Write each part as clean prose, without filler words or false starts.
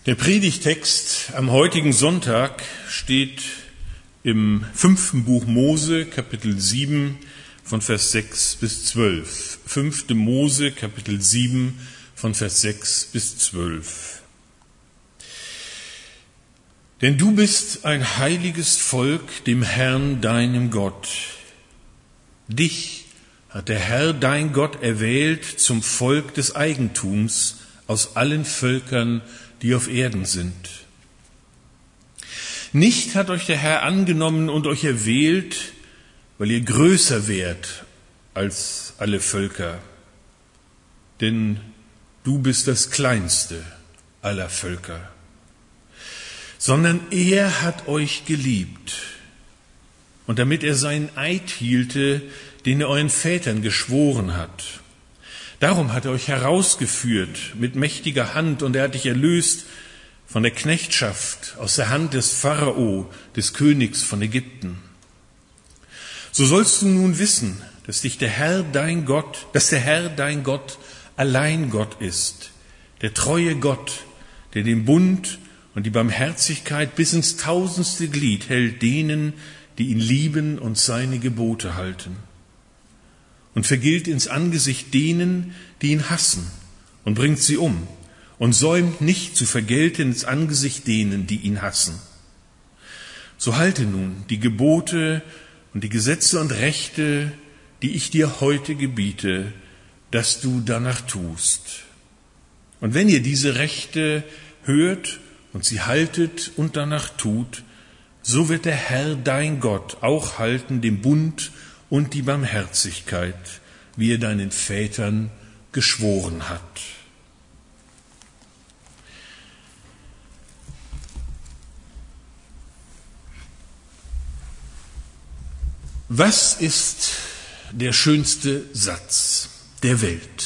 Der Predigtext am heutigen Sonntag steht im 5. Buch Mose, Kapitel 7, von Vers 6 bis 12. 5. Mose, Kapitel 7, von Vers 6 bis 12. Denn du bist ein heiliges Volk dem Herrn, deinem Gott. Dich hat der Herr, dein Gott, erwählt zum Volk des Eigentums aus allen Völkern, die auf Erden sind. Nicht hat euch der Herr angenommen und euch erwählt, weil ihr größer wärt als alle Völker, denn du bist das kleinste aller Völker, sondern er hat euch geliebt, und damit er seinen Eid hielte, den er euren Vätern geschworen hat. Darum hat er euch herausgeführt mit mächtiger Hand, und er hat dich erlöst von der Knechtschaft aus der Hand des Pharao, des Königs von Ägypten. So sollst du nun wissen, dass der Herr dein Gott allein Gott ist, der treue Gott, der den Bund und die Barmherzigkeit bis ins tausendste Glied hält denen, die ihn lieben und seine Gebote halten. Und vergilt ins Angesicht denen, die ihn hassen, und bringt sie um, und säumt nicht zu vergelten ins Angesicht denen, die ihn hassen. So halte nun die Gebote und die Gesetze und Rechte, die ich dir heute gebiete, dass du danach tust. Und wenn ihr diese Rechte hört und sie haltet und danach tut, so wird der Herr dein Gott auch halten den Bund und die Barmherzigkeit, wie er deinen Vätern geschworen hat. Was ist der schönste Satz der Welt?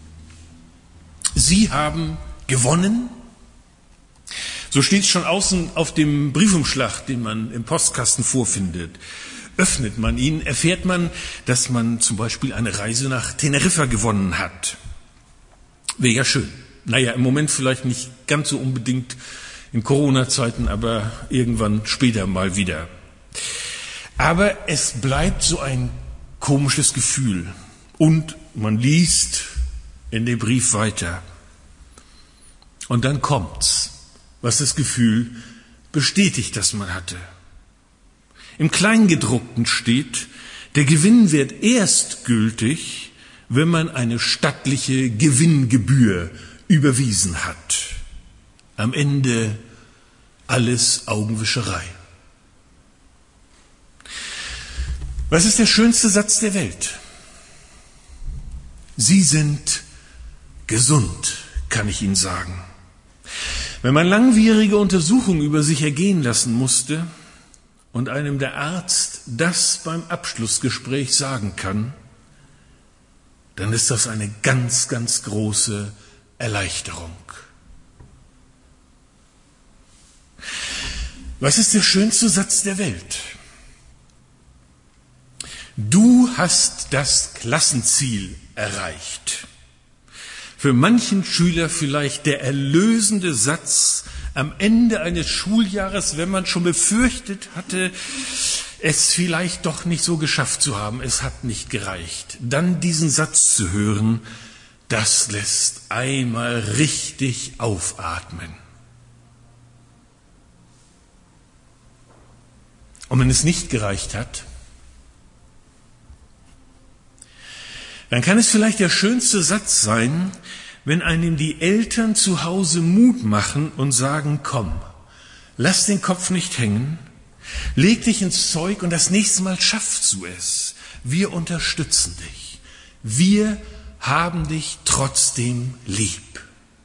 Sie haben gewonnen. So steht es schon außen auf dem Briefumschlag, den man im Postkasten vorfindet. Öffnet man ihn, erfährt man, dass man zum Beispiel eine Reise nach Teneriffa gewonnen hat. Wäre ja schön. Naja, im Moment vielleicht nicht ganz so unbedingt in Corona-Zeiten, aber irgendwann später mal wieder. Aber es bleibt so ein komisches Gefühl. Und man liest in dem Brief weiter. Und dann kommt's, was das Gefühl bestätigt, das man hatte. Im Kleingedruckten steht, der Gewinn wird erst gültig, wenn man eine stattliche Gewinngebühr überwiesen hat. Am Ende alles Augenwischerei. Was ist der schönste Satz der Welt? Sie sind gesund, kann ich Ihnen sagen. Wenn man langwierige Untersuchungen über sich ergehen lassen musste und einem der Arzt das beim Abschlussgespräch sagen kann, dann ist das eine ganz, ganz große Erleichterung. Was ist der schönste Satz der Welt? Du hast das Klassenziel erreicht. Für manchen Schüler vielleicht der erlösende Satz am Ende eines Schuljahres, wenn man schon befürchtet hatte, es vielleicht doch nicht so geschafft zu haben, es hat nicht gereicht. Dann diesen Satz zu hören, das lässt einmal richtig aufatmen. Und wenn es nicht gereicht hat, dann kann es vielleicht der schönste Satz sein, wenn einem die Eltern zu Hause Mut machen und sagen, komm, lass den Kopf nicht hängen, leg dich ins Zeug und das nächste Mal schaffst du es. Wir unterstützen dich. Wir haben dich trotzdem lieb.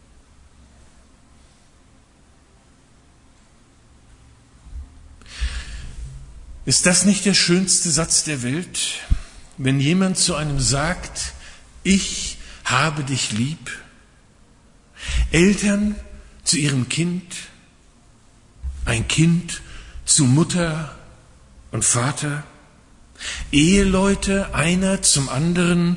Ist das nicht der schönste Satz der Welt? Wenn jemand zu einem sagt, ich habe dich lieb, Eltern zu ihrem Kind, ein Kind zu Mutter und Vater, Eheleute einer zum anderen,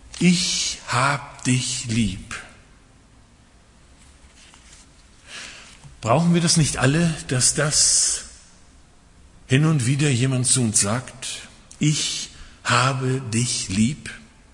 ich hab dich lieb. Brauchen wir das nicht alle, dass das hin und wieder jemand zu uns sagt? Ich habe dich lieb.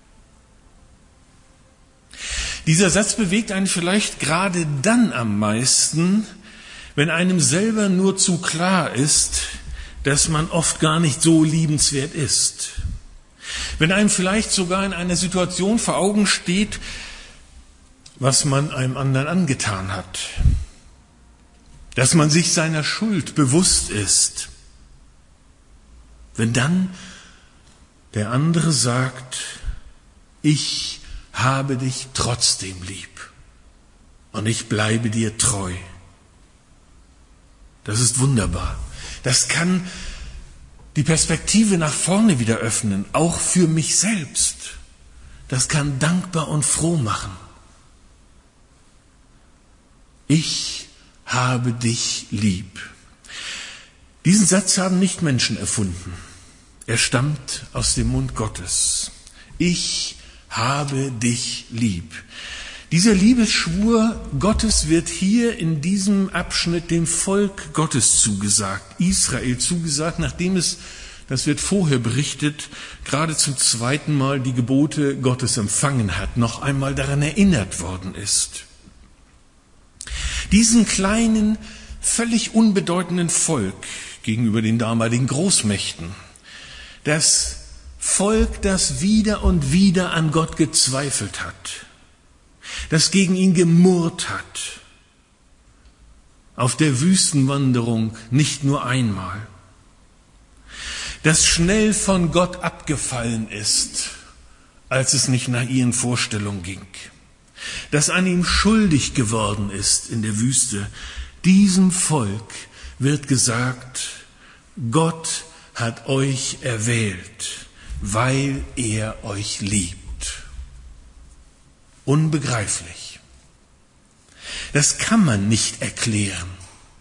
Dieser Satz bewegt einen vielleicht gerade dann am meisten, wenn einem selber nur zu klar ist, dass man oft gar nicht so liebenswert ist. Wenn einem vielleicht sogar in einer Situation vor Augen steht, was man einem anderen angetan hat. Dass man sich seiner Schuld bewusst ist. Wenn dann der andere sagt, ich habe dich trotzdem lieb und ich bleibe dir treu. Das ist wunderbar. Das kann die Perspektive nach vorne wieder öffnen, auch für mich selbst. Das kann dankbar und froh machen. Ich habe dich lieb. Diesen Satz haben nicht Menschen erfunden. Er stammt aus dem Mund Gottes. Ich habe dich lieb. Dieser Liebesschwur Gottes wird hier in diesem Abschnitt dem Volk Gottes zugesagt, Israel zugesagt, nachdem es, das wird vorher berichtet, gerade zum zweiten Mal die Gebote Gottes empfangen hat, noch einmal daran erinnert worden ist. Diesen kleinen, völlig unbedeutenden Volk gegenüber den damaligen Großmächten, das Volk, das wieder und wieder an Gott gezweifelt hat, das gegen ihn gemurrt hat, auf der Wüstenwanderung nicht nur einmal, das schnell von Gott abgefallen ist, als es nicht nach ihren Vorstellungen ging, das an ihm schuldig geworden ist in der Wüste. Diesem Volk wird gesagt, Gott hat euch erwählt, weil er euch liebt. Unbegreiflich. Das kann man nicht erklären.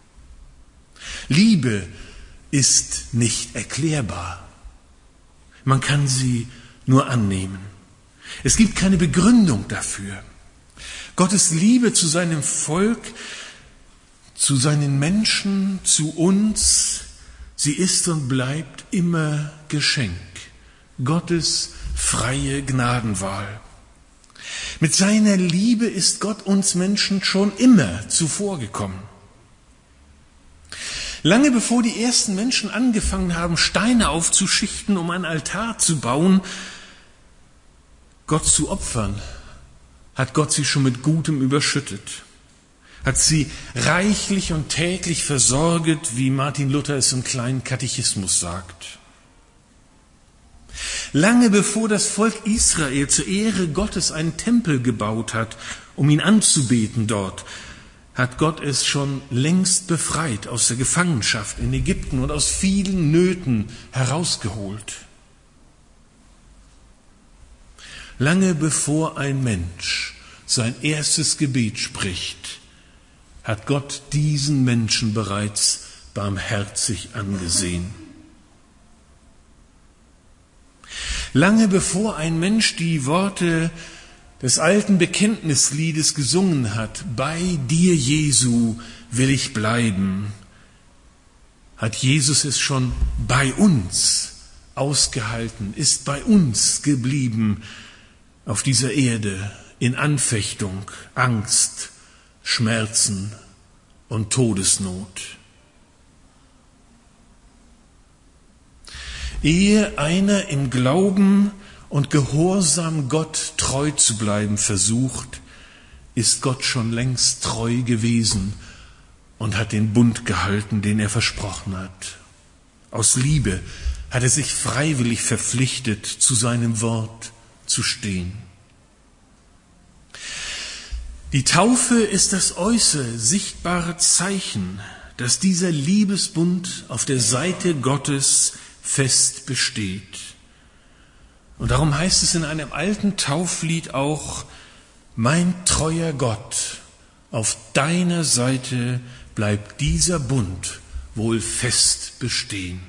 Liebe ist nicht erklärbar. Man kann sie nur annehmen. Es gibt keine Begründung dafür. Gottes Liebe zu seinem Volk, zu seinen Menschen, zu uns, sie ist und bleibt immer Geschenk. Gottes freie Gnadenwahl. Mit seiner Liebe ist Gott uns Menschen schon immer zuvorgekommen. Lange bevor die ersten Menschen angefangen haben, Steine aufzuschichten, um einen Altar zu bauen, Gott zu opfern, hat Gott sie schon mit Gutem überschüttet, hat sie reichlich und täglich versorget, wie Martin Luther es im kleinen Katechismus sagt. Lange bevor das Volk Israel zur Ehre Gottes einen Tempel gebaut hat, um ihn anzubeten dort, hat Gott es schon längst befreit aus der Gefangenschaft in Ägypten und aus vielen Nöten herausgeholt. Lange bevor ein Mensch sein erstes Gebet spricht, hat Gott diesen Menschen bereits barmherzig angesehen. Lange bevor ein Mensch die Worte des alten Bekenntnisliedes gesungen hat, bei dir, Jesu, will ich bleiben, hat Jesus es schon bei uns ausgehalten, ist bei uns geblieben auf dieser Erde in Anfechtung, Angst, Schmerzen und Todesnot. Ehe einer im Glauben und Gehorsam Gott treu zu bleiben versucht, ist Gott schon längst treu gewesen und hat den Bund gehalten, den er versprochen hat. Aus Liebe hat er sich freiwillig verpflichtet, zu seinem Wort zu stehen. Die Taufe ist das äußere, sichtbare Zeichen, dass dieser Liebesbund auf der Seite Gottes fest besteht. Und darum heißt es in einem alten Tauflied auch, mein treuer Gott, auf deiner Seite bleibt dieser Bund wohl fest bestehen.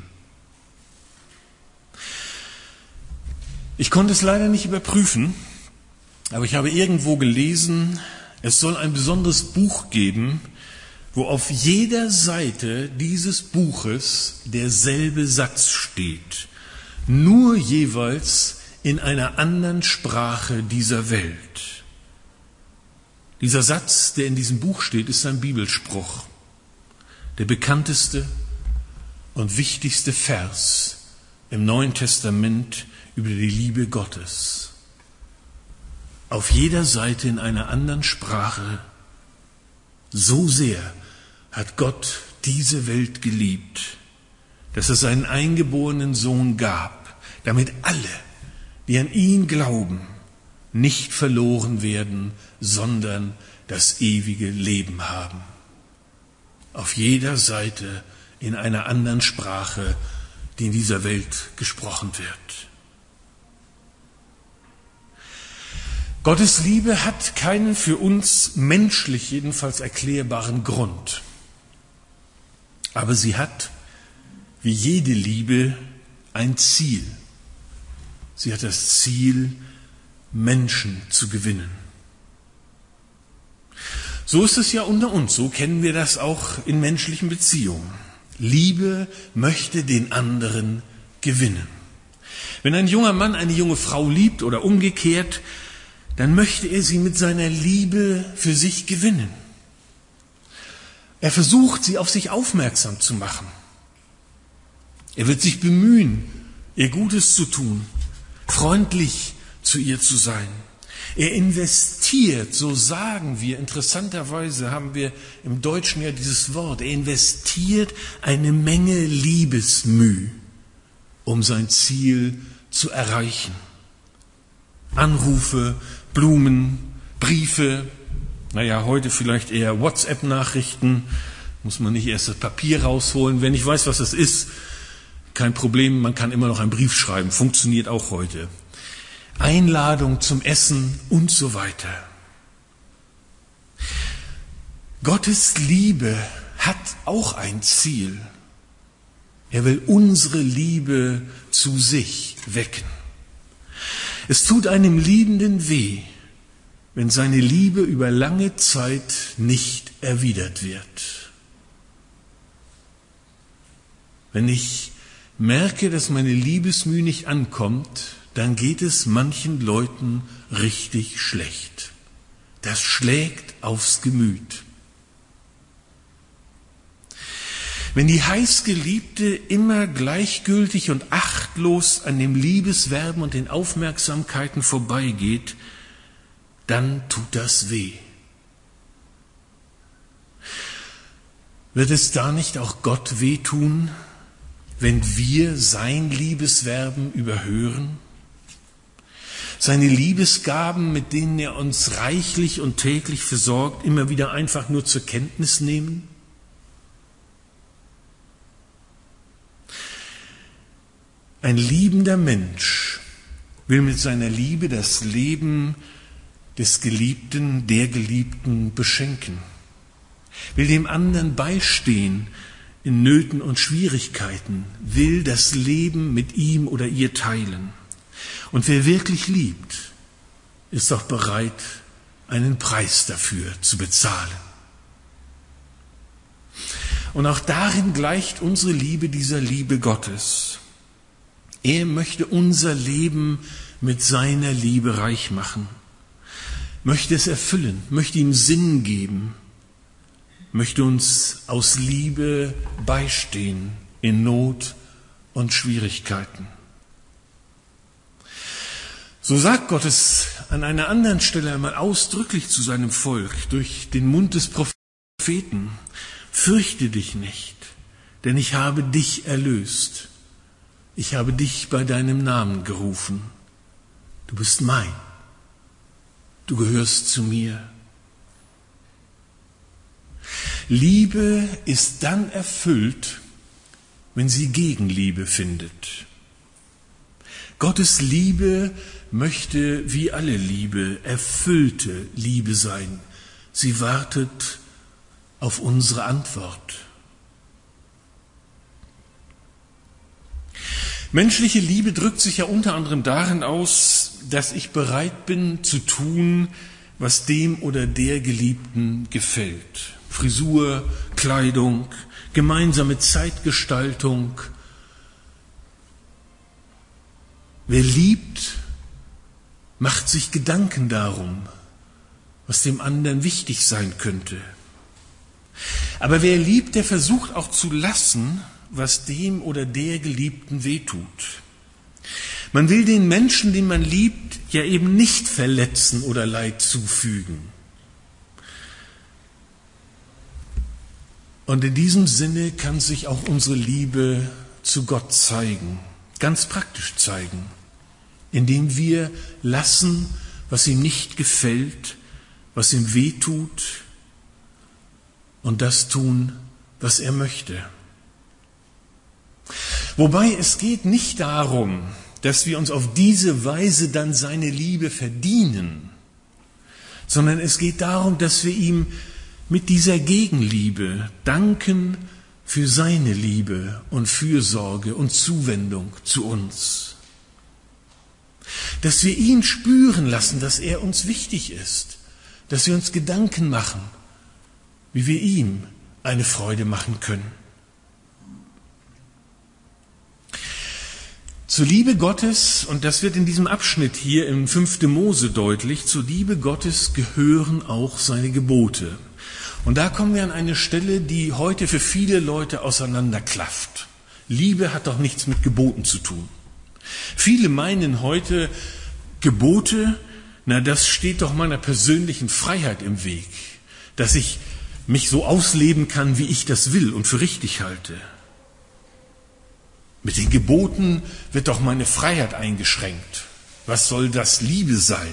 Ich konnte es leider nicht überprüfen, aber ich habe irgendwo gelesen, es soll ein besonderes Buch geben, wo auf jeder Seite dieses Buches derselbe Satz steht, nur jeweils in einer anderen Sprache dieser Welt. Dieser Satz, der in diesem Buch steht, ist ein Bibelspruch, der bekannteste und wichtigste Vers im Neuen Testament über die Liebe Gottes. Auf jeder Seite in einer anderen Sprache: So sehr hat Gott diese Welt geliebt, dass er seinen eingeborenen Sohn gab, damit alle, die an ihn glauben, nicht verloren werden, sondern das ewige Leben haben. Auf jeder Seite in einer anderen Sprache, die in dieser Welt gesprochen wird. Gottes Liebe hat keinen für uns menschlich jedenfalls erklärbaren Grund. Aber sie hat, wie jede Liebe, ein Ziel. Sie hat das Ziel, Menschen zu gewinnen. So ist es ja unter uns, so kennen wir das auch in menschlichen Beziehungen. Liebe möchte den anderen gewinnen. Wenn ein junger Mann eine junge Frau liebt oder umgekehrt, dann möchte er sie mit seiner Liebe für sich gewinnen. Er versucht, sie auf sich aufmerksam zu machen. Er wird sich bemühen, ihr Gutes zu tun, freundlich zu ihr zu sein. Er investiert, so sagen wir, interessanterweise haben wir im Deutschen ja dieses Wort, er investiert eine Menge Liebesmüh, um sein Ziel zu erreichen. Anrufe, Blumen, Briefe, heute vielleicht eher WhatsApp-Nachrichten, muss man nicht erst das Papier rausholen. Wenn ich weiß, was das ist, kein Problem, man kann immer noch einen Brief schreiben, funktioniert auch heute. Einladung zum Essen und so weiter. Gottes Liebe hat auch ein Ziel. Er will unsere Liebe zu sich wecken. Es tut einem Liebenden weh, wenn seine Liebe über lange Zeit nicht erwidert wird. Wenn ich merke, dass meine Liebesmüh nicht ankommt, dann geht es manchen Leuten richtig schlecht. Das schlägt aufs Gemüt. Wenn die Heißgeliebte immer gleichgültig und achtlos an dem Liebesverben und den Aufmerksamkeiten vorbeigeht, dann tut das weh. Wird es da nicht auch Gott wehtun, wenn wir sein Liebesverben überhören? Seine Liebesgaben, mit denen er uns reichlich und täglich versorgt, immer wieder einfach nur zur Kenntnis nehmen? Ein liebender Mensch will mit seiner Liebe das Leben des Geliebten, der Geliebten beschenken, will dem anderen beistehen in Nöten und Schwierigkeiten, will das Leben mit ihm oder ihr teilen. Und wer wirklich liebt, ist auch bereit, einen Preis dafür zu bezahlen. Und auch darin gleicht unsere Liebe dieser Liebe Gottes. Er möchte unser Leben mit seiner Liebe reich machen, möchte es erfüllen, möchte ihm Sinn geben, möchte uns aus Liebe beistehen in Not und Schwierigkeiten. So sagt Gott es an einer anderen Stelle einmal ausdrücklich zu seinem Volk durch den Mund des Propheten: Fürchte dich nicht, denn ich habe dich erlöst. Ich habe dich bei deinem Namen gerufen. Du bist mein. Du gehörst zu mir. Liebe ist dann erfüllt, wenn sie Gegenliebe findet. Gottes Liebe möchte wie alle Liebe erfüllte Liebe sein. Sie wartet auf unsere Antwort. Menschliche Liebe drückt sich ja unter anderem darin aus, dass ich bereit bin zu tun, was dem oder der Geliebten gefällt. Frisur, Kleidung, gemeinsame Zeitgestaltung. Wer liebt, macht sich Gedanken darum, was dem anderen wichtig sein könnte. Aber wer liebt, der versucht auch zu lassen, was dem oder der Geliebten wehtut. Man will den Menschen, den man liebt, ja eben nicht verletzen oder Leid zufügen. Und in diesem Sinne kann sich auch unsere Liebe zu Gott zeigen, ganz praktisch zeigen, indem wir lassen, was ihm nicht gefällt, was ihm wehtut, und das tun, was er möchte. Wobei es geht nicht darum, dass wir uns auf diese Weise dann seine Liebe verdienen, sondern es geht darum, dass wir ihm mit dieser Gegenliebe danken für seine Liebe und Fürsorge und Zuwendung zu uns. Dass wir ihn spüren lassen, dass er uns wichtig ist, dass wir uns Gedanken machen, wie wir ihm eine Freude machen können. Zur Liebe Gottes, und das wird in diesem Abschnitt hier im 5. Mose deutlich, zur Liebe Gottes gehören auch seine Gebote. Und da kommen wir an eine Stelle, die heute für viele Leute auseinanderklafft. Liebe hat doch nichts mit Geboten zu tun. Viele meinen heute, Gebote, das steht doch meiner persönlichen Freiheit im Weg, dass ich mich so ausleben kann, wie ich das will und für richtig halte. Mit den Geboten wird doch meine Freiheit eingeschränkt. Was soll das Liebe sein?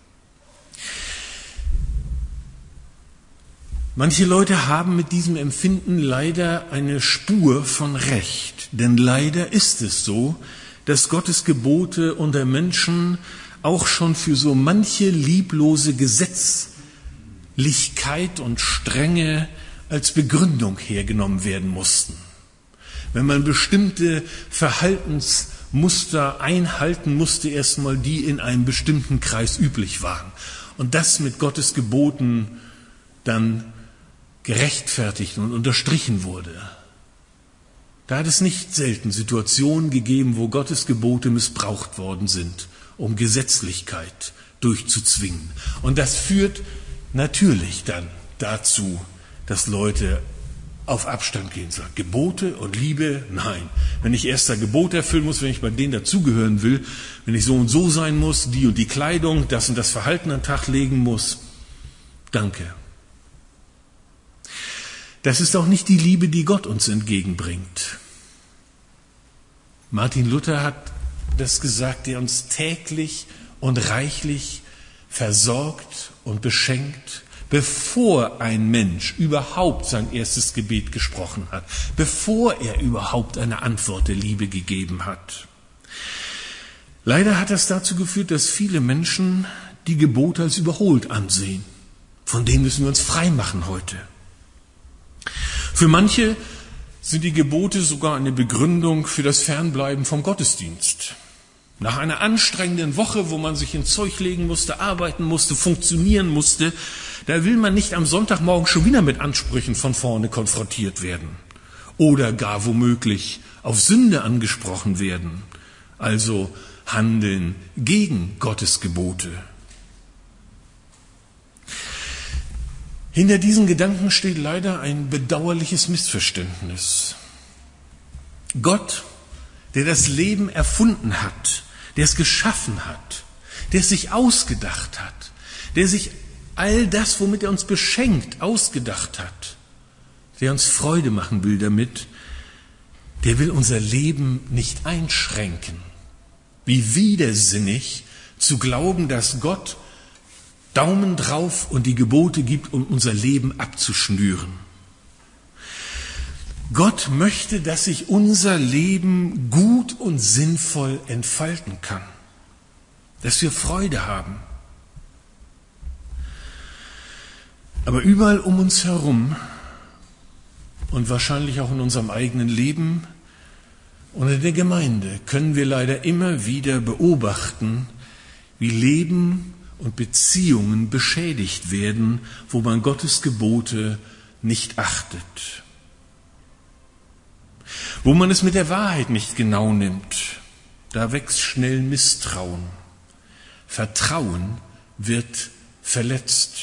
Manche Leute haben mit diesem Empfinden leider eine Spur von Recht. Denn leider ist es so, dass Gottes Gebote unter Menschen auch schon für so manche lieblose Gesetzlichkeit und Strenge als Begründung hergenommen werden mussten. Wenn man bestimmte Verhaltensmuster einhalten musste, erstmal die in einem bestimmten Kreis üblich waren. Und das mit Gottes Geboten dann gerechtfertigt und unterstrichen wurde. Da hat es nicht selten Situationen gegeben, wo Gottes Gebote missbraucht worden sind, um Gesetzlichkeit durchzuzwingen. Und das führt natürlich dann dazu, dass Leute auf Abstand gehen, sagen, Gebote und Liebe, nein. Wenn ich erst ein Gebot erfüllen muss, wenn ich bei denen dazugehören will, wenn ich so und so sein muss, die und die Kleidung, das und das Verhalten an den Tag legen muss, danke. Das ist auch nicht die Liebe, die Gott uns entgegenbringt. Martin Luther hat das gesagt, der uns täglich und reichlich versorgt und beschenkt, bevor ein Mensch überhaupt sein erstes Gebet gesprochen hat, bevor er überhaupt eine Antwort der Liebe gegeben hat. Leider hat das dazu geführt, dass viele Menschen die Gebote als überholt ansehen. Von denen müssen wir uns frei machen heute. Für manche sind die Gebote sogar eine Begründung für das Fernbleiben vom Gottesdienst. Nach einer anstrengenden Woche, wo man sich ins Zeug legen musste, arbeiten musste, funktionieren musste, da will man nicht am Sonntagmorgen schon wieder mit Ansprüchen von vorne konfrontiert werden oder gar womöglich auf Sünde angesprochen werden, also handeln gegen Gottes Gebote. Hinter diesen Gedanken steht leider ein bedauerliches Missverständnis. Gott, der das Leben erfunden hat, der es geschaffen hat, der es sich ausgedacht hat, der sich all das, womit er uns beschenkt, ausgedacht hat, der uns Freude machen will damit, der will unser Leben nicht einschränken. Wie widersinnig zu glauben, dass Gott Daumen drauf und die Gebote gibt, um unser Leben abzuschnüren. Gott möchte, dass sich unser Leben gut und sinnvoll entfalten kann, dass wir Freude haben. Aber überall um uns herum und wahrscheinlich auch in unserem eigenen Leben und in der Gemeinde können wir leider immer wieder beobachten, wie Leben und Beziehungen beschädigt werden, wo man Gottes Gebote nicht achtet. Wo man es mit der Wahrheit nicht genau nimmt, da wächst schnell Misstrauen. Vertrauen wird verletzt.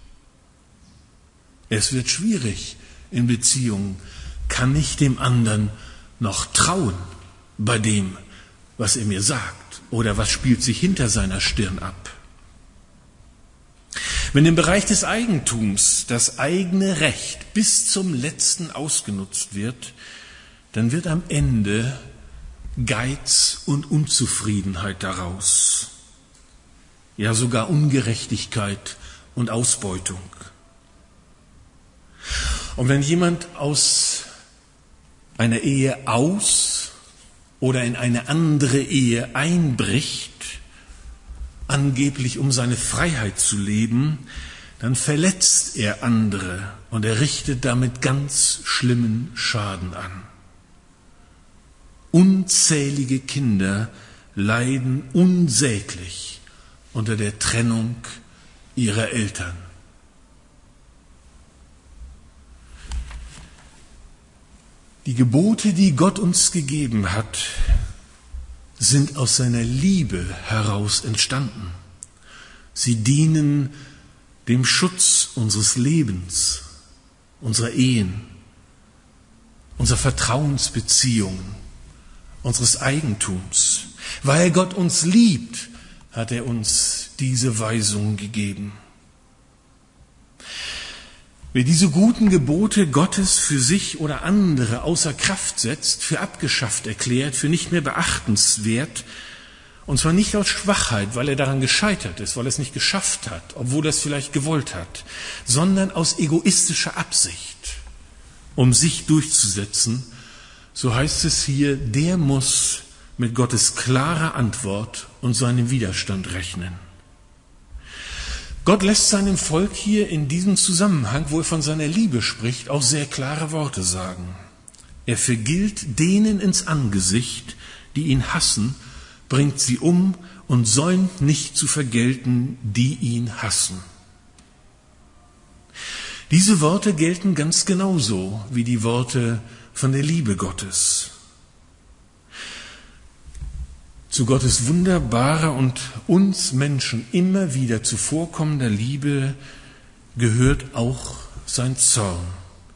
Es wird schwierig in Beziehungen. Kann ich dem anderen noch trauen bei dem, was er mir sagt? Oder was spielt sich hinter seiner Stirn ab? Wenn im Bereich des Eigentums das eigene Recht bis zum Letzten ausgenutzt wird, dann wird am Ende Geiz und Unzufriedenheit daraus. Ja, sogar Ungerechtigkeit und Ausbeutung. Und wenn jemand aus einer Ehe aus oder in eine andere Ehe einbricht, angeblich um seine Freiheit zu leben, dann verletzt er andere und er richtet damit ganz schlimmen Schaden an. Unzählige Kinder leiden unsäglich unter der Trennung ihrer Eltern. Die Gebote, die Gott uns gegeben hat, sind aus seiner Liebe heraus entstanden. Sie dienen dem Schutz unseres Lebens, unserer Ehen, unserer Vertrauensbeziehungen, unseres Eigentums. Weil Gott uns liebt, hat er uns diese Weisung gegeben. Wer diese guten Gebote Gottes für sich oder andere außer Kraft setzt, für abgeschafft erklärt, für nicht mehr beachtenswert, und zwar nicht aus Schwachheit, weil er daran gescheitert ist, weil er es nicht geschafft hat, obwohl er es vielleicht gewollt hat, sondern aus egoistischer Absicht, um sich durchzusetzen, so heißt es hier, der muss mit Gottes klarer Antwort und seinem Widerstand rechnen. Gott lässt seinem Volk hier in diesem Zusammenhang, wo er von seiner Liebe spricht, auch sehr klare Worte sagen. Er vergilt denen ins Angesicht, die ihn hassen, bringt sie um und säumt nicht zu vergelten, die ihn hassen. Diese Worte gelten ganz genauso wie die Worte von der Liebe Gottes. Zu Gottes wunderbarer und uns Menschen immer wieder zuvorkommender Liebe gehört auch sein Zorn.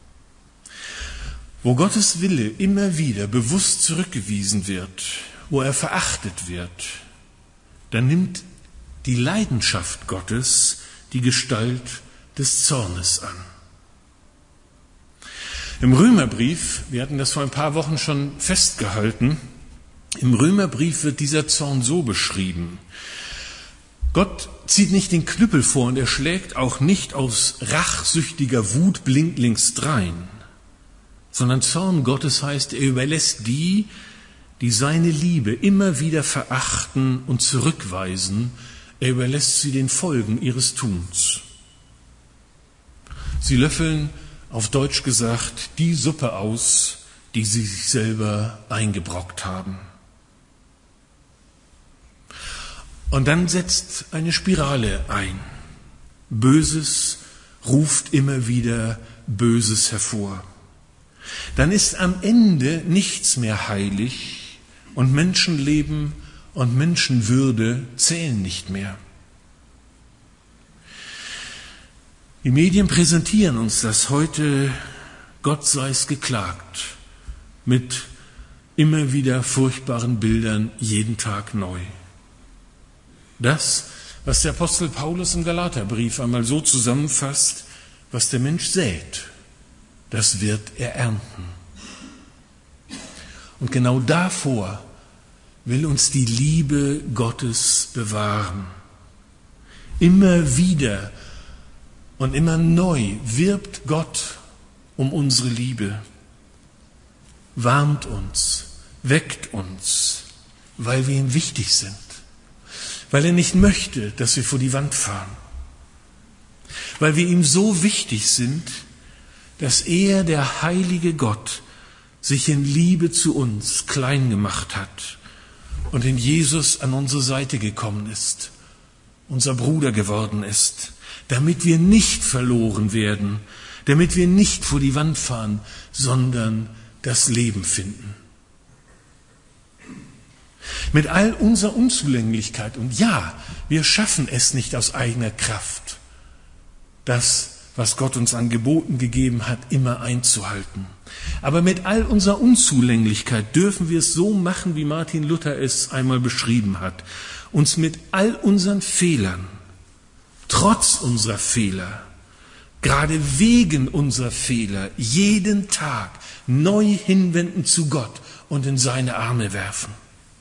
Wo Gottes Wille immer wieder bewusst zurückgewiesen wird, wo er verachtet wird, dann nimmt die Leidenschaft Gottes die Gestalt des Zornes an. Im Römerbrief, wir hatten das vor ein paar Wochen schon festgehalten, im Römerbrief wird dieser Zorn so beschrieben. Gott zieht nicht den Knüppel vor und er schlägt auch nicht aus rachsüchtiger Wut blindlings drein, sondern Zorn Gottes heißt, er überlässt die seine Liebe immer wieder verachten und zurückweisen, er überlässt sie den Folgen ihres Tuns. Sie löffeln, auf Deutsch gesagt, die Suppe aus, die sie sich selber eingebrockt haben. Und dann setzt eine Spirale ein. Böses ruft immer wieder Böses hervor. Dann ist am Ende nichts mehr heilig und Menschenleben und Menschenwürde zählen nicht mehr. Die Medien präsentieren uns das heute, Gott sei es geklagt, mit immer wieder furchtbaren Bildern jeden Tag neu. Das, was der Apostel Paulus im Galaterbrief einmal so zusammenfasst, was der Mensch sät, das wird er ernten. Und genau davor will uns die Liebe Gottes bewahren. Immer wieder und immer neu wirbt Gott um unsere Liebe, warnt uns, weckt uns, weil wir ihm wichtig sind. Weil er nicht möchte, dass wir vor die Wand fahren. Weil wir ihm so wichtig sind, dass er, der heilige Gott, sich in Liebe zu uns klein gemacht hat und in Jesus an unsere Seite gekommen ist, unser Bruder geworden ist, damit wir nicht verloren werden, damit wir nicht vor die Wand fahren, sondern das Leben finden. Mit all unserer Unzulänglichkeit, und ja, wir schaffen es nicht aus eigener Kraft, das, was Gott uns an Geboten gegeben hat, immer einzuhalten. Aber mit all unserer Unzulänglichkeit dürfen wir es so machen, wie Martin Luther es einmal beschrieben hat, uns mit all unseren Fehlern, trotz unserer Fehler, gerade wegen unserer Fehler, jeden Tag neu hinwenden zu Gott und in seine Arme werfen.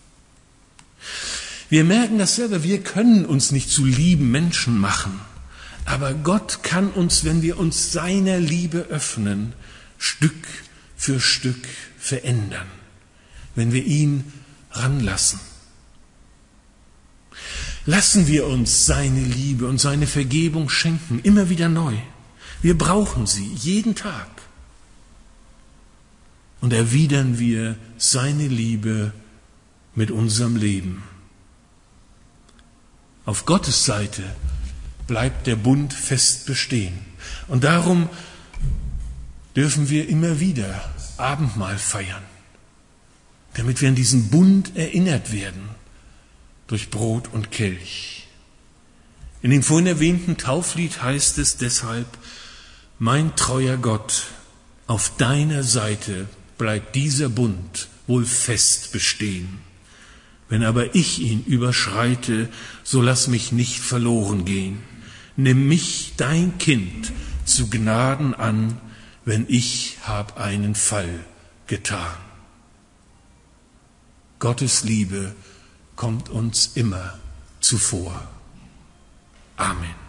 Wir merken das selber, wir können uns nicht zu lieben Menschen machen, aber Gott kann uns, wenn wir uns seiner Liebe öffnen, Stück für Stück verändern, wenn wir ihn ranlassen. Lassen wir uns seine Liebe und seine Vergebung schenken, immer wieder neu. Wir brauchen sie jeden Tag. Und erwidern wir seine Liebe mit unserem Leben. Auf Gottes Seite bleibt der Bund fest bestehen. Und darum dürfen wir immer wieder Abendmahl feiern, damit wir an diesen Bund erinnert werden durch Brot und Kelch. In dem vorhin erwähnten Tauflied heißt es deshalb: Mein treuer Gott, auf deiner Seite bleibt dieser Bund wohl fest bestehen. Wenn aber ich ihn überschreite, so lass mich nicht verloren gehen. Nimm mich, dein Kind, zu Gnaden an, wenn ich hab einen Fall getan. Gottes Liebe kommt uns immer zuvor. Amen.